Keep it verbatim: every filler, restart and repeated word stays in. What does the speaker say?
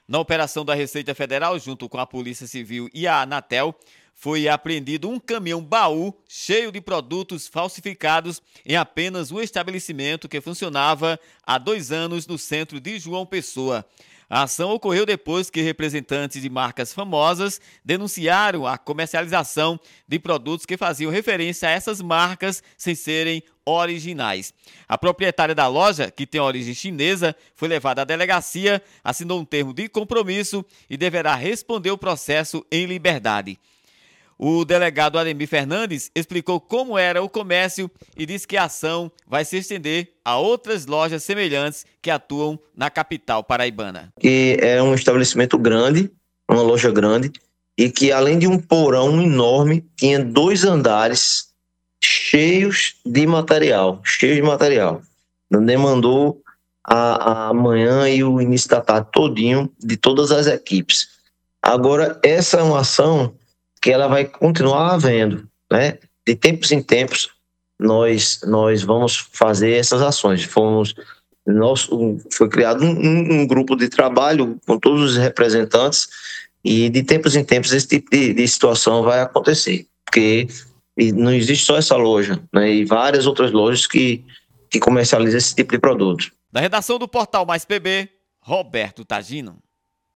Na operação da Receita Federal, junto com a Polícia Civil e a Anatel, foi apreendido um caminhão-baú cheio de produtos falsificados em apenas um estabelecimento que funcionava há dois anos no centro de João Pessoa. A ação ocorreu depois que representantes de marcas famosas denunciaram a comercialização de produtos que faziam referência a essas marcas sem serem originais. A proprietária da loja, que tem origem chinesa, foi levada à delegacia, assinou um termo de compromisso e deverá responder o processo em liberdade. O delegado Ademir Fernandes explicou como era o comércio e disse que a ação vai se estender a outras lojas semelhantes que atuam na capital paraibana. Que é um estabelecimento grande, uma loja grande, e que além de um porão enorme, tinha dois andares cheios de material, cheios de material. Demandou a, a manhã e o início da tarde todinho de todas as equipes. Agora, essa é uma ação que ela vai continuar havendo, né? De tempos em tempos, nós, nós vamos fazer essas ações. Fomos, nós, foi criado um, um grupo de trabalho com todos os representantes e de tempos em tempos esse tipo de, de situação vai acontecer, porque não existe só essa loja, né? E várias outras lojas que, que comercializam esse tipo de produto. Da redação do Portal Mais P B, Roberto Tagino.